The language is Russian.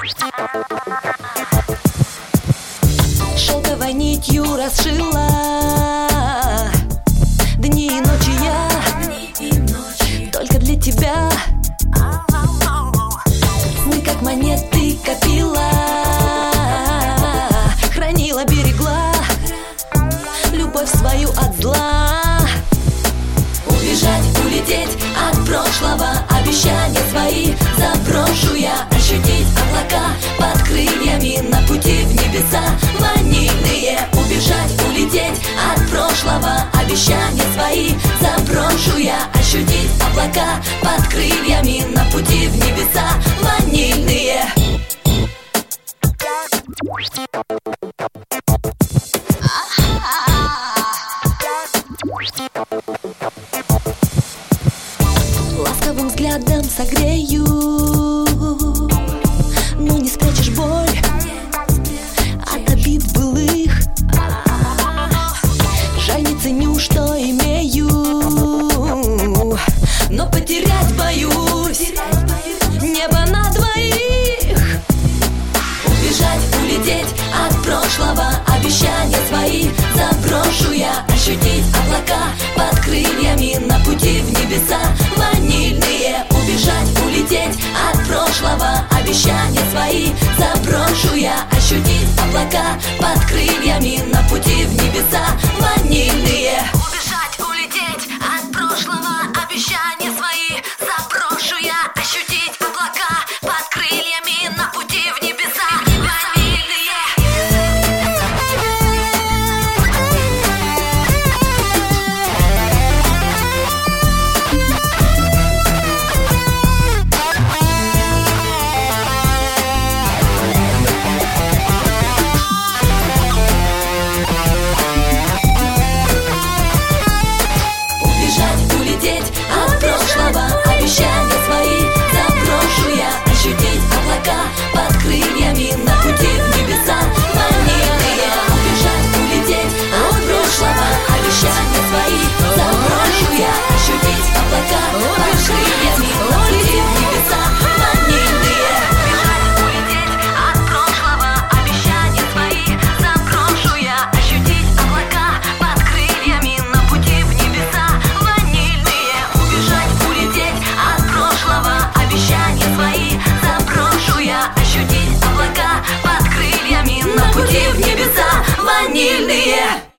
Шелковой нитью расшила дни и ночи я только для тебя. Мы как монеты копила, хранила, берегла любовь свою от зла. Убежать, улететь от прошлого, обещания свои заброшу я. Ощутить облака под крыльями на пути в небеса ванильные. Убежать, улететь от прошлого, обещания свои заброшу я. Ощутить облака под крыльями на пути в небеса ванильные. Ласковым взглядом согрею, но не спрячешь боль от обид былых. Жаль, не ценю, что имею, но потерять боюсь небо на двоих. Убежать, улететь от прошлого, обещания свои заброшу я. Ощутить облака под крыльями на пути в небеса ванильные. Убежать, улететь от прошлого, обещания свои заброшу я. Ощутить облака под